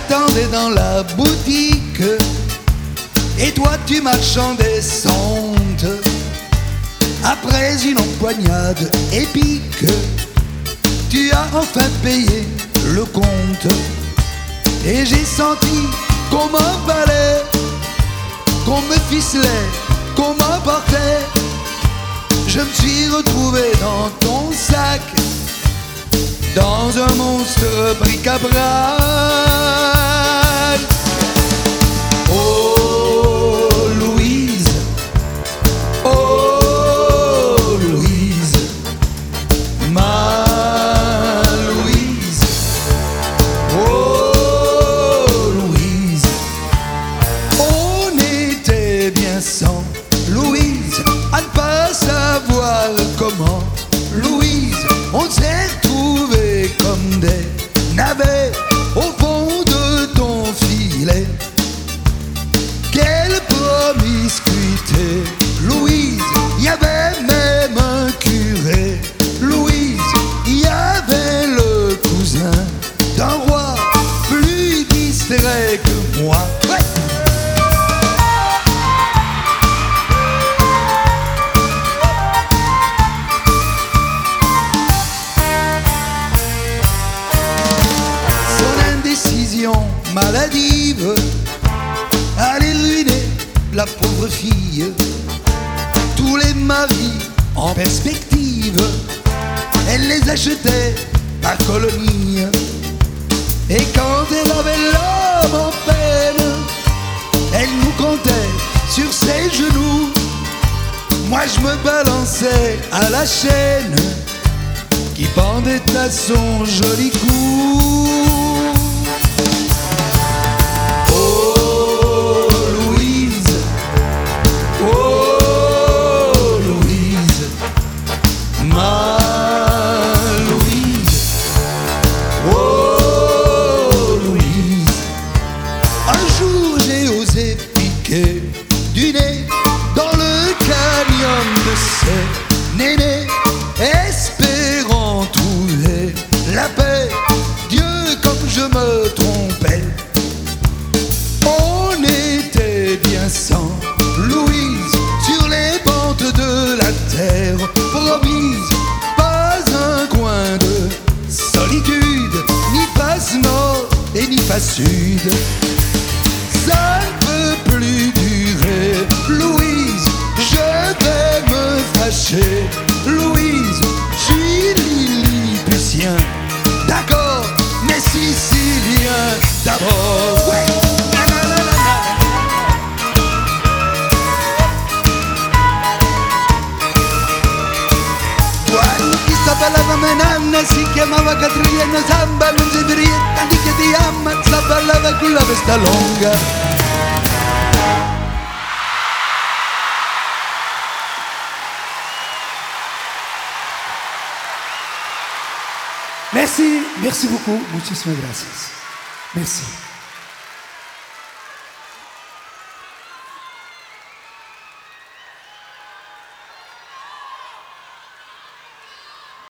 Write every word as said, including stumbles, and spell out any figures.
t'attendais dans la boutique et toi tu marchandais sans honte. Après une empoignade épique, tu as enfin payé le compte. Et j'ai senti qu'on m'emballait, qu'on me ficelait, qu'on m'emportait. Je me suis retrouvé dans ton sac, dans un monstre bric-à-brac. Oh Louise, oh Louise, ma Louise, oh Louise. On était bien sans Louise, à ne pas savoir comment. Louise, on s'est retrouvés comme des navets au fond de ton filet. Quelle promiscuité, Louise, il y avait même un curé. Louise, il y avait le cousin d'un roi plus distrait que moi. Ouais. Maladive allait ruiner la pauvre fille. Tous les maris en perspective, elle les achetait par colonie. Et quand elle avait l'homme en peine, elle nous comptait sur ses genoux. Moi je me balançais à la chaîne qui pendait à son joli cou. Du nez dans le canyon de ces nénés, espérant trouver la paix. Dieu, comme je me trompais, on était bien sans Louise sur les pentes de la terre promise. Pas un coin de solitude, ni face nord et ni face sud. Ça ne peut plus durer, Louise, je vais me fâcher. Louise, je suis lilliputien, d'accord, mais sicilien d'abord. Ouais. Questa ballava menanna si chiamava Catriella Samba, non si diria di che ti ammazza, ballava con la vesta lunga. Merci, merci beaucoup, muchísimas gracias. Merci.